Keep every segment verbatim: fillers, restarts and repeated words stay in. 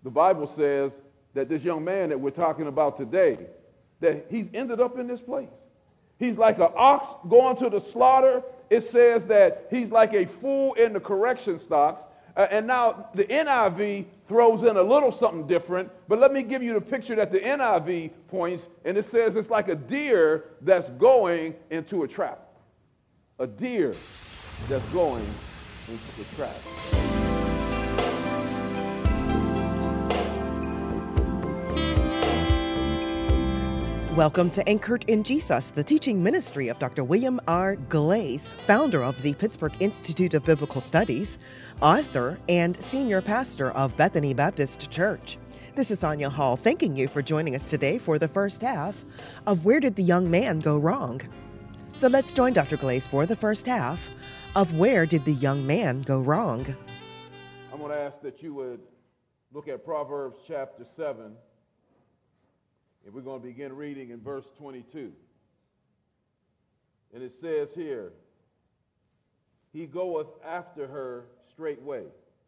The Bible says that this young man that we're talking about today, that he's ended up in this place. He's like an ox going to the slaughter. It says that he's like a fool in the correction stocks. Uh, and now the N I V throws in a little something different, but let me give you the picture that the N I V points, and it says it's like a deer that's going into a trap. A deer that's going into a trap. Welcome to Anchored in Jesus, the teaching ministry of Doctor William R. Glaze, founder of the Pittsburgh Institute of Biblical Studies, author, and senior pastor of Bethany Baptist Church. This is Anya Hall, thanking you for joining us today for the first half of Where Did the Young Man Go Wrong? So let's join Doctor Glaze for the first half of Where Did the Young Man Go Wrong? I'm going to ask that you would look at Proverbs chapter seven. And we're going to begin reading in verse twenty-two. And it says here, he goeth after her straightway,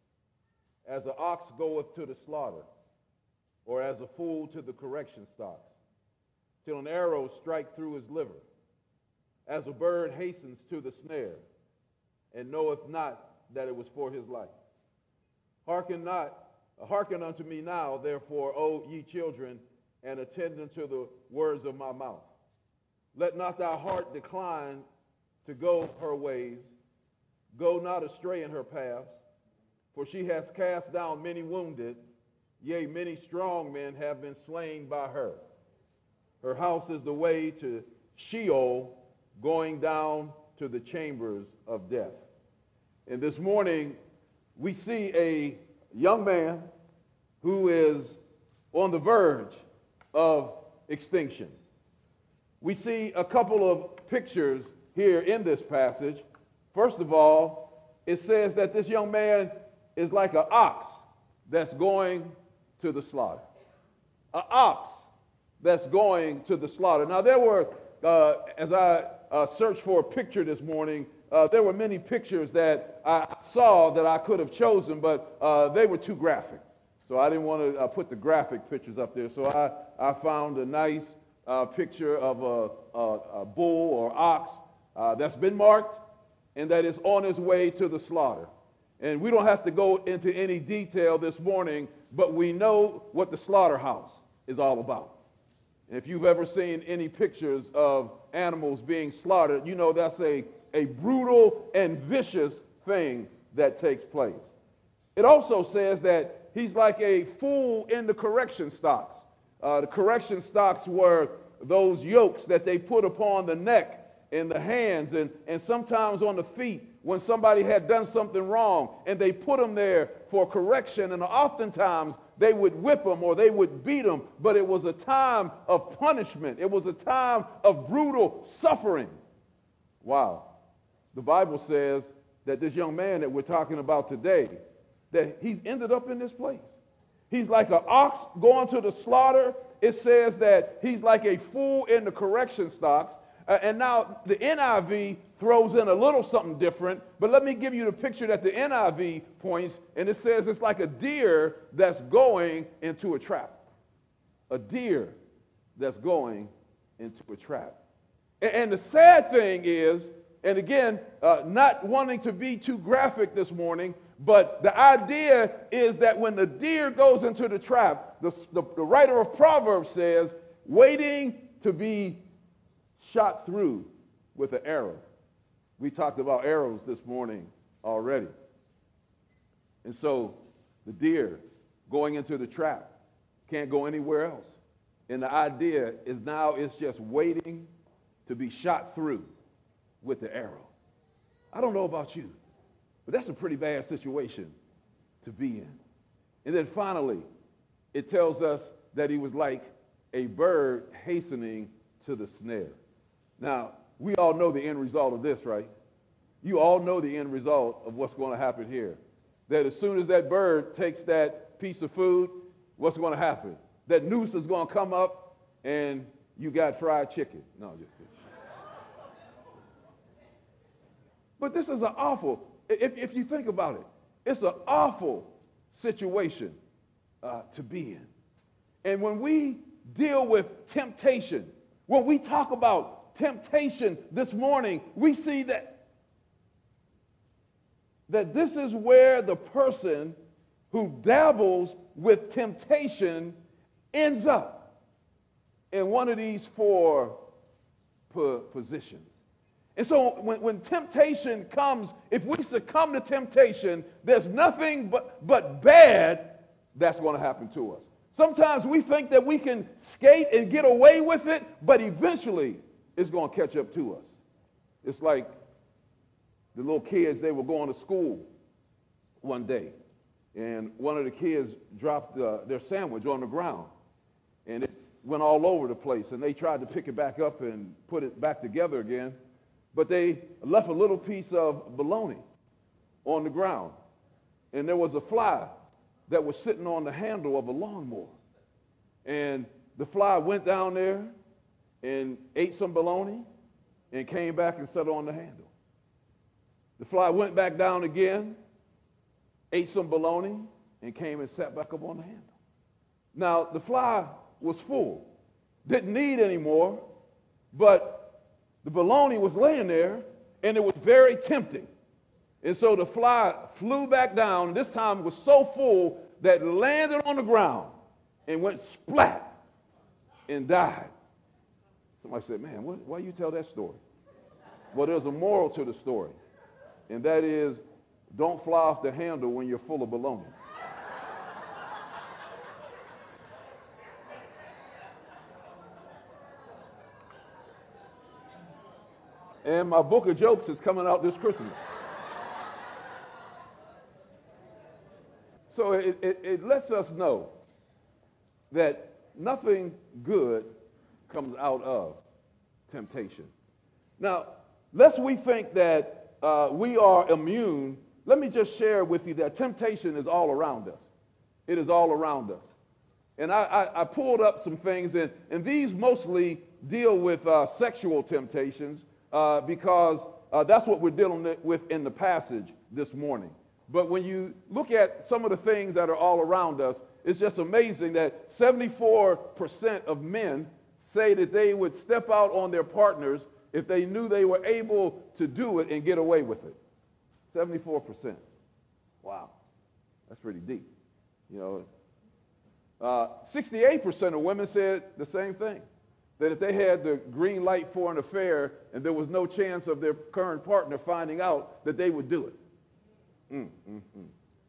as an ox goeth to the slaughter, or as a fool to the correction stocks, till an arrow strike through his liver, as a bird hastens to the snare, and knoweth not that it was for his life. Hearken not, hearken unto me now, therefore, O ye children, and attend unto the words of my mouth. Let not thy heart decline to go her ways. Go not astray in her paths, for she has cast down many wounded, yea, many strong men have been slain by her. Her house is the way to Sheol, going down to the chambers of death. And this morning, we see a young man who is on the verge of extinction. We see a couple of pictures here in this passage. First of all, it says that this young man is like an ox that's going to the slaughter. An ox that's going to the slaughter. Now there were, uh, as I uh, searched for a picture this morning, uh, there were many pictures that I saw that I could have chosen, but uh, they were too graphic. So I didn't want to uh, put the graphic pictures up there. So I, I found a nice uh, picture of a, a, a bull or ox uh, that's been marked and that is on its way to the slaughter. And we don't have to go into any detail this morning, but we know what the slaughterhouse is all about. And if you've ever seen any pictures of animals being slaughtered, you know that's a, a brutal and vicious thing that takes place. It also says that he's like a fool in the correction stocks. Uh, the correction stocks were those yokes that they put upon the neck and the hands and, and sometimes on the feet when somebody had done something wrong, and they put them there for correction, and oftentimes they would whip them or they would beat them, but it was a time of punishment. It was a time of brutal suffering. Wow. The Bible says that this young man that we're talking about today, that he's ended up in this place. He's like an ox going to the slaughter. It says that he's like a fool in the correction stocks. Uh, and now the N I V throws in a little something different, but let me give you the picture that the N I V points, and it says it's like a deer that's going into a trap. A deer that's going into a trap. And, and the sad thing is, and again, uh, not wanting to be too graphic this morning, but the idea is that when the deer goes into the trap, the, the, the writer of Proverbs says, waiting to be shot through with an arrow. We talked about arrows this morning already. And so the deer going into the trap can't go anywhere else. And the idea is now it's just waiting to be shot through with the arrow. I don't know about you, but that's a pretty bad situation to be in. And then finally, it tells us that he was like a bird hastening to the snare. Now, we all know the end result of this, right? You all know the end result of what's going to happen here. That as soon as that bird takes that piece of food, what's going to happen? That noose is going to come up and you got fried chicken. No, just kidding. But this is an awful, if, if you think about it, it's an awful situation uh, to be in. And when we deal with temptation, when we talk about temptation this morning, we see that, that this is where the person who dabbles with temptation ends up in one of these four po- positions. And so when, when temptation comes, if we succumb to temptation, there's nothing but, but bad that's going to happen to us. Sometimes we think that we can skate and get away with it, but eventually it's going to catch up to us. It's like the little kids, they were going to school one day, and one of the kids dropped uh, their sandwich on the ground, and it went all over the place, and they tried to pick it back up and put it back together again, but they left a little piece of bologna on the ground, and there was a fly that was sitting on the handle of a lawnmower. And the fly went down there and ate some bologna and came back and sat on the handle. The fly went back down again, ate some bologna, and came and sat back up on the handle. Now, the fly was full, didn't need any more, but the bologna was laying there, and it was very tempting. And so the fly flew back down, and this time it was so full that it landed on the ground and went splat and died. Somebody said, man, what, why you tell that story? Well, there's a moral to the story, and that is, don't fly off the handle when you're full of bologna. And my book of jokes is coming out this Christmas. So it, it, it lets us know that nothing good comes out of temptation. Now, lest we think that uh, we are immune, let me just share with you that temptation is all around us. It is all around us. And I, I, I pulled up some things, and, and these mostly deal with uh, sexual temptations uh, because uh, that's what we're dealing with in the passage this morning. But when you look at some of the things that are all around us, it's just amazing that seventy-four percent of men say that they would step out on their partners if they knew they were able to do it and get away with it. seventy-four percent. Wow. That's pretty deep. You know, uh, sixty-eight percent of women said the same thing, that if they had the green light for an affair and there was no chance of their current partner finding out, that they would do it. Mm, mm, mm.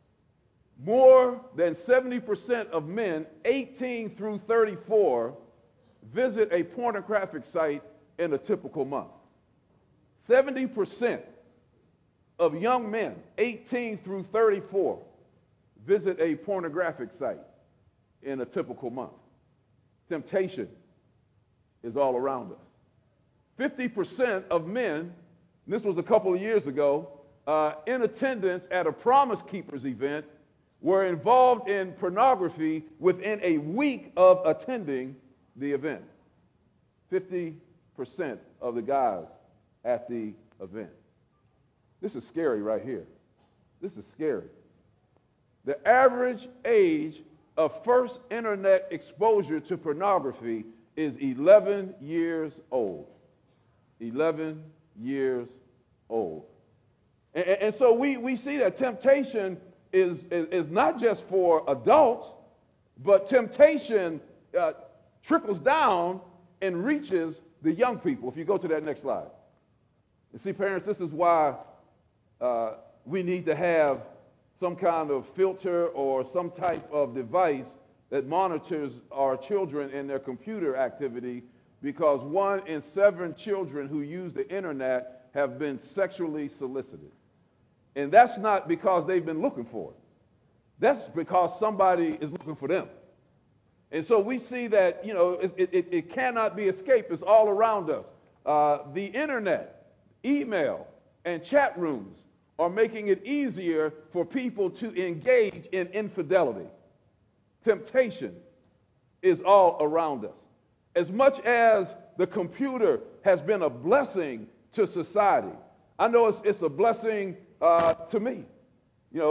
More than seventy percent of men eighteen through thirty-four visit a pornographic site in a typical month. seventy percent of young men eighteen through thirty-four visit a pornographic site in a typical month. Temptation is all around us. fifty percent of men, and this was a couple of years ago, uh, in attendance at a Promise Keepers event, were involved in pornography within a week of attending the event. fifty percent of the guys at the event. This is scary right here. This is scary. The average age of first internet exposure to pornography is eleven years old. eleven years old. And, and so we, we see that temptation is, is, is not just for adults, but temptation uh, trickles down and reaches the young people. If you go to that next slide. You see, parents, this is why uh, we need to have some kind of filter or some type of device that monitors our children in their computer activity, because one in seven children who use the internet have been sexually solicited. And that's not because they've been looking for it. That's because somebody is looking for them. And so we see that, you know, it, it, it cannot be escaped. It's all around us. Uh, the internet, email, and chat rooms are making it easier for people to engage in infidelity. Temptation is all around us. As much as the computer has been a blessing to society, I know it's, it's a blessing uh, to me. You know, uh,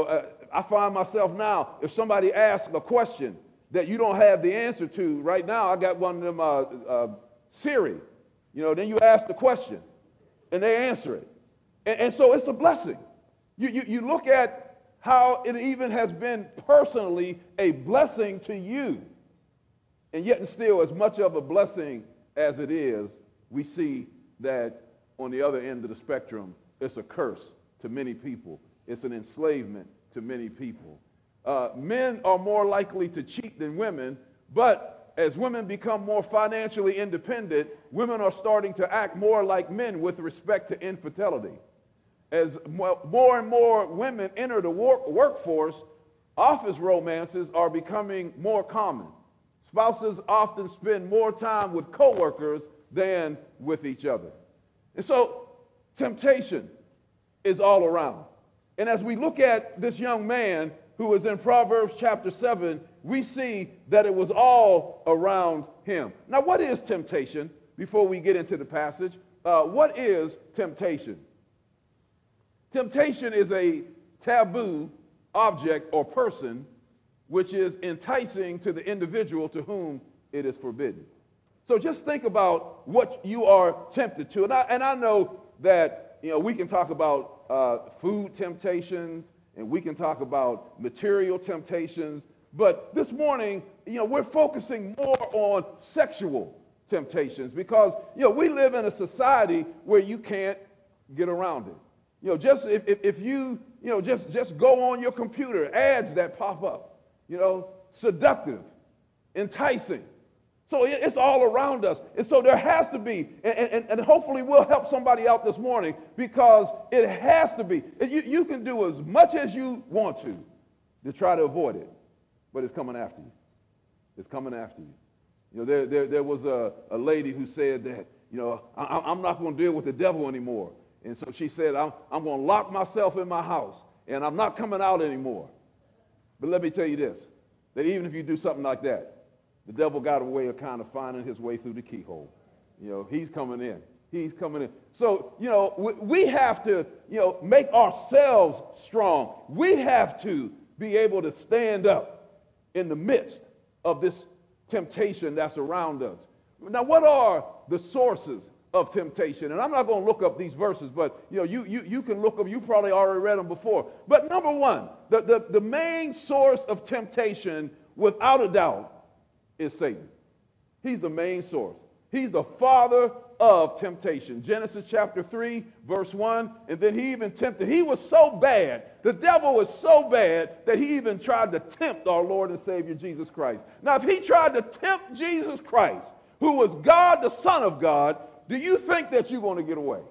I find myself now, if somebody asks a question that you don't have the answer to right now, I got one of them, uh, uh, Siri, you know, then you ask the question and they answer it. And, and so it's a blessing. You, you, you look at how it even has been personally a blessing to you. And yet and still, as much of a blessing as it is, we see that on the other end of the spectrum, it's a curse to many people. It's an enslavement to many people. Uh, men are more likely to cheat than women, but as women become more financially independent, women are starting to act more like men with respect to infidelity. As more and more women enter the work workforce, office romances are becoming more common. Spouses often spend more time with coworkers than with each other. And so temptation is all around. And as we look at this young man who is in Proverbs chapter seven, we see that it was all around him. Now, what is temptation? Before we get into the passage, uh, what is temptation? Temptation is a taboo object or person which is enticing to the individual to whom it is forbidden. So just think about what you are tempted to. And I, and I know that, you know, we can talk about uh, food temptations and we can talk about material temptations. But this morning, you know, we're focusing more on sexual temptations because, you know, we live in a society where you can't get around it. You know, just if, if, if you, you know, just, just go on your computer, ads that pop up, you know, seductive, enticing. So it, it's all around us. And so there has to be, and, and, and hopefully we'll help somebody out this morning because it has to be. You, you can do as much as you want to to try to avoid it, but it's coming after you. It's coming after you. You know, there, there, there was a, a lady who said that, you know, I, I'm not going to deal with the devil anymore. And so she said, I'm, I'm going to lock myself in my house, and I'm not coming out anymore. But let me tell you this, that even if you do something like that, the devil got a way of kind of finding his way through the keyhole. You know, he's coming in. He's coming in. So, you know, we, we have to, you know, make ourselves strong. We have to be able to stand up in the midst of this temptation that's around us. Now, what are the sources of temptation? And I'm not going to look up these verses, but you know, you, you, you can look them. You probably already read them before. But number one, the, the, the main source of temptation, without a doubt, is Satan. He's the main source. He's the father of temptation. Genesis chapter three, verse one, and then he even tempted. He was so bad, the devil was so bad that he even tried to tempt our Lord and Savior Jesus Christ. Now, if he tried to tempt Jesus Christ, who was God, the Son of God, do you think that you're going to get away?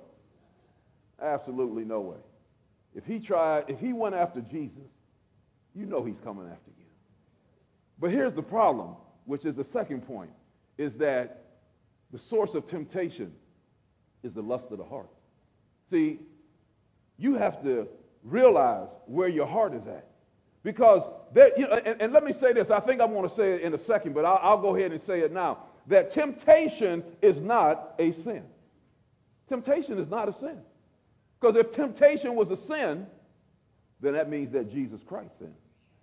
Absolutely no way. If he tried, if he went after Jesus, you know he's coming after you. But here's the problem, which is the second point, is that the source of temptation is the lust of the heart. See, you have to realize where your heart is at. Because, there, you know, and, and let me say this, I think I'm going to say it in a second, but I'll, I'll go ahead and say it now, that temptation is not a sin. Temptation is not a sin. Because if temptation was a sin, then that means that Jesus Christ sinned.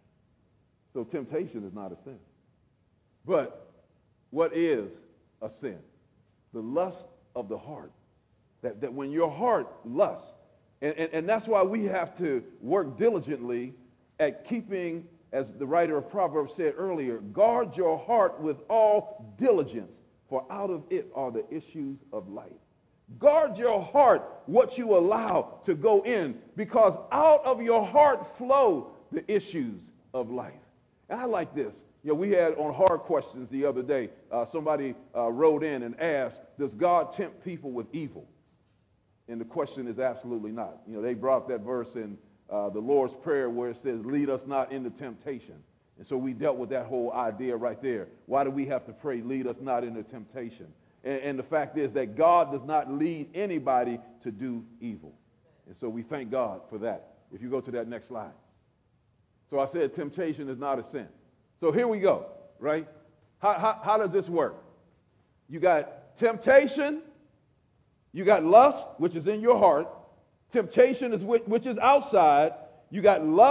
So temptation is not a sin. But what is a sin? The lust of the heart. That, that when your heart lusts, and, and, and that's why we have to work diligently at keeping, as the writer of Proverbs said earlier, guard your heart with all diligence, for out of it are the issues of life. Guard your heart, what you allow to go in, because out of your heart flow the issues of life. And I like this. You know, we had on Hard Questions the other day, uh, somebody uh, wrote in and asked, does God tempt people with evil? And the question is absolutely not. You know, they brought that verse in uh, the Lord's Prayer where it says, lead us not into temptation. And so we dealt with that whole idea right there. Why do we have to pray, lead us not into temptation? And, and the fact is that God does not lead anybody to do evil. And so we thank God for that. If you go to that next slide. So I said temptation is not a sin. So here we go, right? How, how, how does this work? You got temptation, you got lust, which is in your heart. Temptation is which, which is outside. You got lust,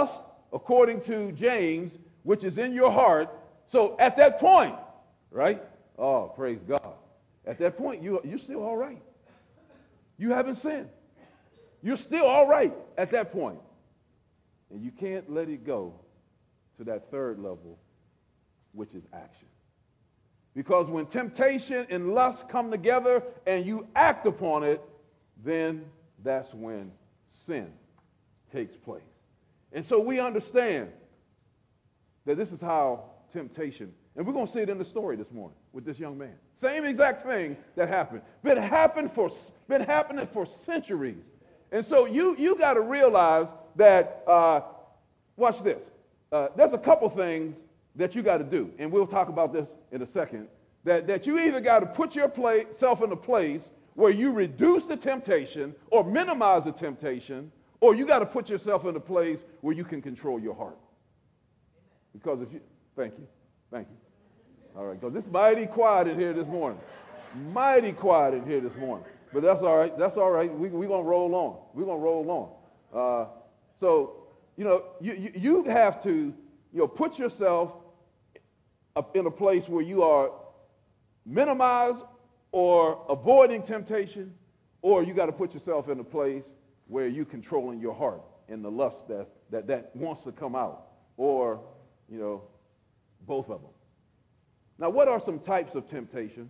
according to James, which is in your heart. So at that point, right? Oh, praise God. At that point, you, you're still all right. You haven't sinned. You're still all right at that point. And you can't let it go to that third level, which is action. Because when temptation and lust come together and you act upon it, then that's when sin takes place. And so we understand that this is how temptation, and we're going to see it in the story this morning with this young man. Same exact thing that happened. Been happened for been happening for centuries. And so you you got to realize that, uh, watch this. Uh, there's a couple things that you got to do, and we'll talk about this in a second, that, that you either got to put yourself in a place where you reduce the temptation or minimize the temptation, or you got to put yourself in a place where you can control your heart. Because if you, thank you, thank you. All right, because it's mighty quiet in here this morning. Mighty quiet in here this morning. But that's all right, that's all right. We're we going to roll on. We're going to roll on. Uh, so, you know, you, you, you have to, you know, put yourself up in a place where you are minimized or avoiding temptation, or you got to put yourself in a place where you're controlling your heart and the lust that, that, that wants to come out, or, you know, both of them. Now, what are some types of temptation?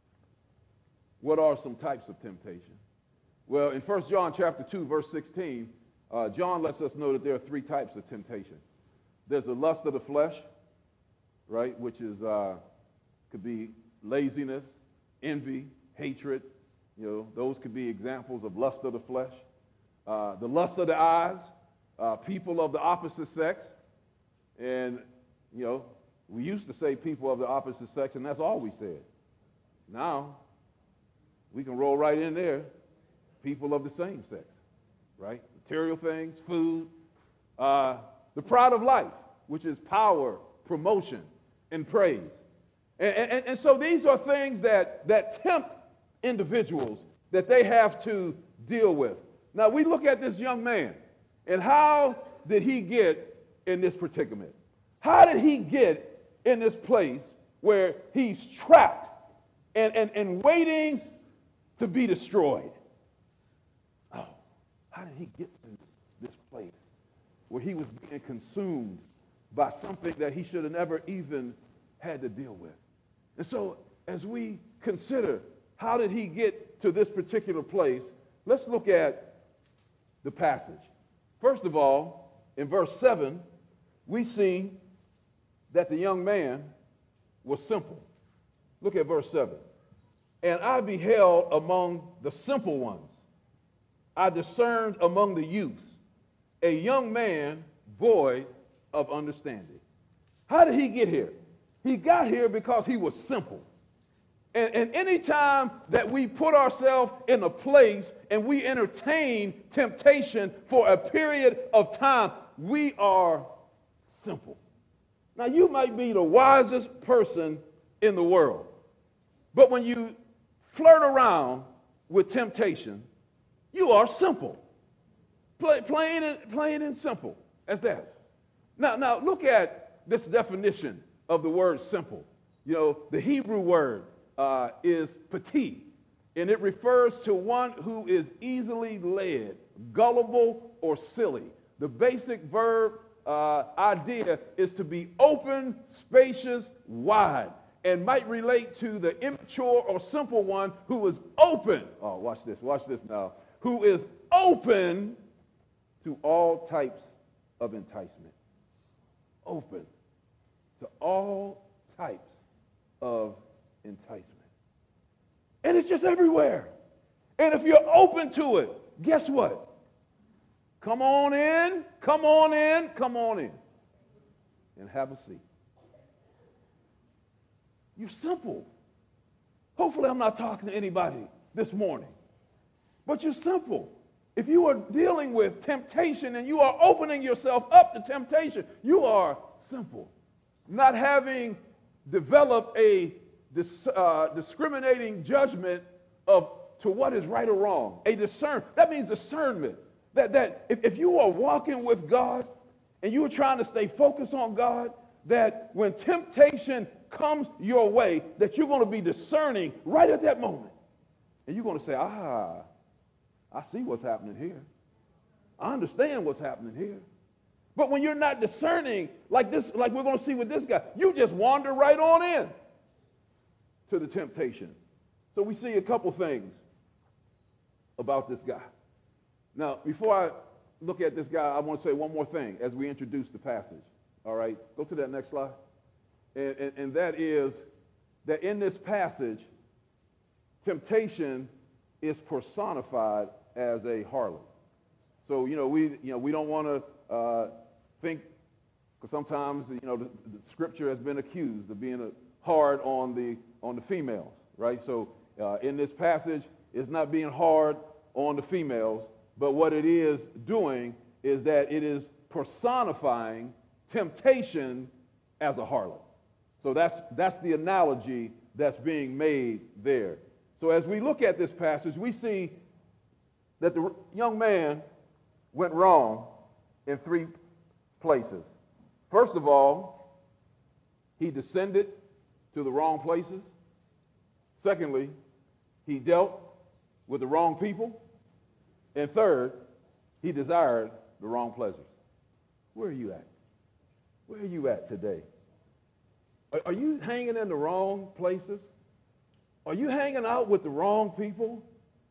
What are some types of temptation? Well, in First John chapter two, verse sixteen, uh, John lets us know that there are three types of temptation. There's the lust of the flesh, right, which is uh, could be laziness, envy, hatred. You know, those could be examples of lust of the flesh. Uh, the lust of the eyes, uh, people of the opposite sex. And, you know, we used to say people of the opposite sex, and that's all we said. Now, we can roll right in there, people of the same sex, right? Material things, food. Uh, the pride of life, which is power, promotion, and praise. And, and, and so these are things that, that tempt individuals that they have to deal with. Now, we look at this young man, and how did he get in this predicament? How did he get in this place where he's trapped and, and, and waiting to be destroyed? Oh, how did he get to this place where he was being consumed by something that he should have never even had to deal with? And so as we consider how did he get to this particular place, let's look at the passage. First of all, in verse seven, we see that the young man was simple. Look at verse seven. And I beheld among the simple ones, I discerned among the youths, a young man void of understanding. How did he get here? He got here because he was simple. And, and any time that we put ourselves in a place and we entertain temptation for a period of time, we are simple. Now, you might be the wisest person in the world, but when you flirt around with temptation, you are simple. Play, plain, and, plain and simple as that. Now, now, look at this definition of the word simple. You know, the Hebrew word uh, is petit, and it refers to one who is easily led, gullible, or silly. The basic verb uh, idea is to be open, spacious, wide, and might relate to the immature or simple one who is open. Oh, watch this, watch this now. Who is open to all types of enticement. Open to all types of enticement. And it's just everywhere. And if you're open to it, guess what? Come on in, come on in, come on in, and have a seat. You're simple. Hopefully I'm not talking to anybody this morning, but you're simple. If you are dealing with temptation and you are opening yourself up to temptation, you are simple. Not having developed a dis, uh, discriminating judgment of to what is right or wrong. A discern, that means discernment. That, that if, if you are walking with God and you are trying to stay focused on God, that when temptation comes your way, that you're going to be discerning right at that moment. And you're going to say, ah, I see what's happening here. I understand what's happening here. But when you're not discerning, like this, like we're going to see with this guy, you just wander right on in to the temptation. So we see a couple things about this guy. Now, before I look at this guy, I want to say one more thing as we introduce the passage. All right, go to that next slide. And, and, and that is that in this passage, temptation is personified as a harlot. So, you know, we, you know, we don't want to uh, think, because sometimes, you know, the, the scripture has been accused of being a, hard on the, on the females, right? So uh, in this passage, it's not being hard on the females, but what it is doing is that it is personifying temptation as a harlot. So that's, that's the analogy that's being made there. So as we look at this passage, we see that the young man went wrong in three places. First of all, he descended to the wrong places. Secondly, he dealt with the wrong people. And third, he desired the wrong pleasures. Where are you at? Where are you at today? Are, are you hanging in the wrong places? Are you hanging out with the wrong people?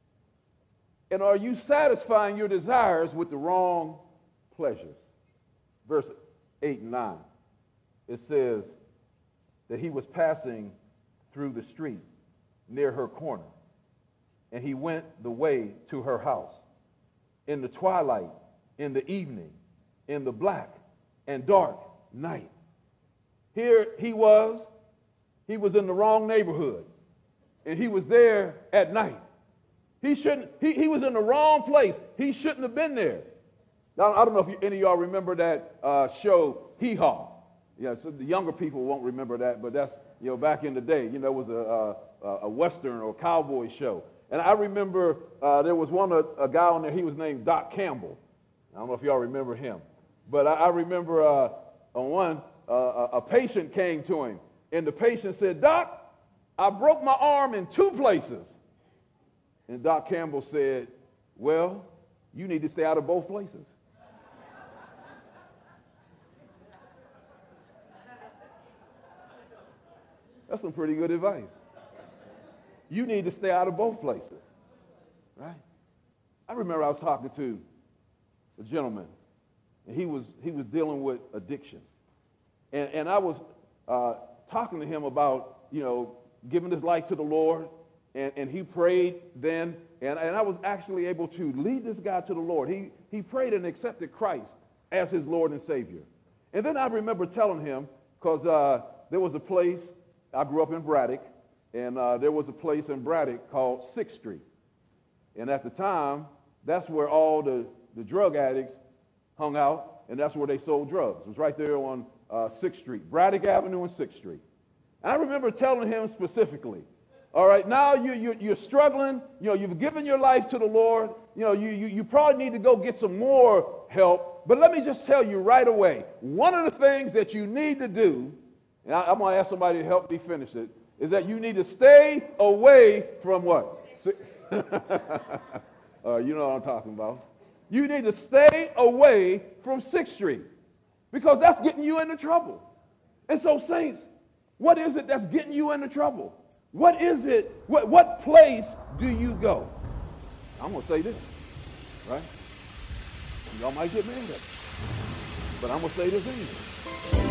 And are you satisfying your desires with the wrong pleasures? Verse eight and nine, it says that he was passing through the street near her corner, and he went the way to her house. In the twilight, in the evening, in the black and dark night. Here he was, he was in the wrong neighborhood, and he was there at night. He shouldn't, he, he was in the wrong place. He shouldn't have been there. Now, I don't know if you, any of y'all remember that uh, show, Hee Haw. Yeah, so the younger people won't remember that, but that's, you know, back in the day, you know, it was a, a, a Western or cowboy show. And I remember uh, there was one, a, a guy on there, he was named Doc Campbell. I don't know if y'all remember him. But I, I remember uh, on one, uh, a patient came to him, and the patient said, "Doc, I broke my arm in two places." And Doc Campbell said, "Well, you need to stay out of both places." That's some pretty good advice. You need to stay out of both places, right? I remember I was talking to a gentleman, and he was he was dealing with addiction, and and I was uh, talking to him about, you know, giving his life to the Lord, and and he prayed then, and and I was actually able to lead this guy to the Lord. He he prayed and accepted Christ as his Lord and Savior, and then I remember telling him, because uh, there was a place. I grew up in Braddock, and uh, there was a place in Braddock called sixth street. And at the time, that's where all the, the drug addicts hung out, and that's where they sold drugs. It was right there on uh, sixth street, Braddock Avenue and sixth street. And I remember telling him specifically, all right, now you, you, you're struggling, you know, you've given your life to the Lord, you know, you, you, you probably need to go get some more help, but let me just tell you right away, one of the things that you need to do, and I, I'm going to ask somebody to help me finish it, is that you need to stay away from what? uh, you know what I'm talking about. You need to stay away from sixth street, because that's getting you into trouble. And so, saints, what is it that's getting you into trouble? What is it? What, what place do you go? I'm going to say this, right? Y'all might get mad at me, but I'm going to say this anyway.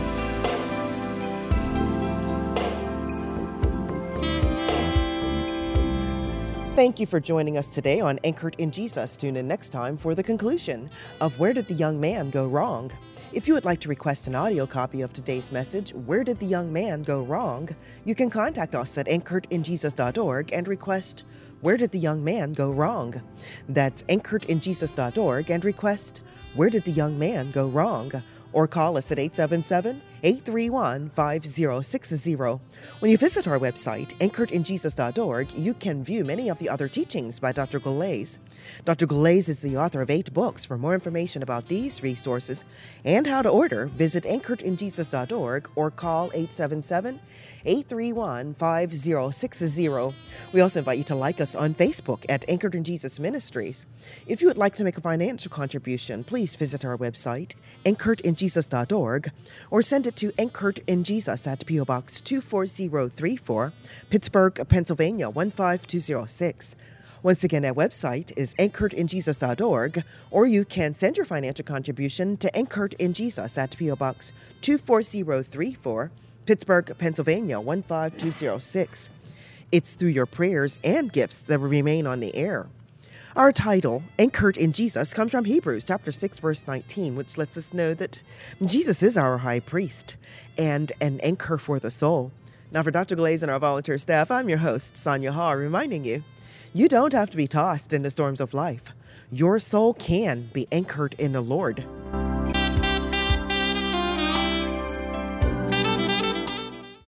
Thank you for joining us today on Anchored in Jesus. Tune in next time for the conclusion of Where Did the Young Man Go Wrong? If you would like to request an audio copy of today's message, Where Did the Young Man Go Wrong?, you can contact us at anchored in jesus dot org and request Where Did the Young Man Go Wrong? That's anchored in jesus dot org and request Where Did the Young Man Go Wrong? Or call us at eight seven seven, eight three one, five zero six zero. When you visit our website, anchored in jesus dot org, you can view many of the other teachings by Doctor Gullais. Doctor Gullais is the author of eight books. For more information about these resources and how to order, visit anchored in jesus dot org or call eight seven seven, eight three one, five zero six zero. We also invite you to like us on Facebook at Anchored in Jesus Ministries. If you would like to make a financial contribution, please visit our website, anchored in jesus dot org, or send it to Anchored in Jesus at P O Box two four zero three four, Pittsburgh, Pennsylvania one five two zero six. Once again, our website is anchored in jesus dot org, or you can send your financial contribution to Anchored in Jesus at P O Box two four zero three four, Pittsburgh, Pennsylvania one five two zero six. It's through your prayers and gifts that will remain on the air. Our title, Anchored in Jesus, comes from Hebrews chapter six, verse nineteen, which lets us know that Jesus is our high priest and an anchor for the soul. Now, for Doctor Gullais and our volunteer staff, I'm your host, Sonia Haar, reminding you, you don't have to be tossed in the storms of life. Your soul can be anchored in the Lord.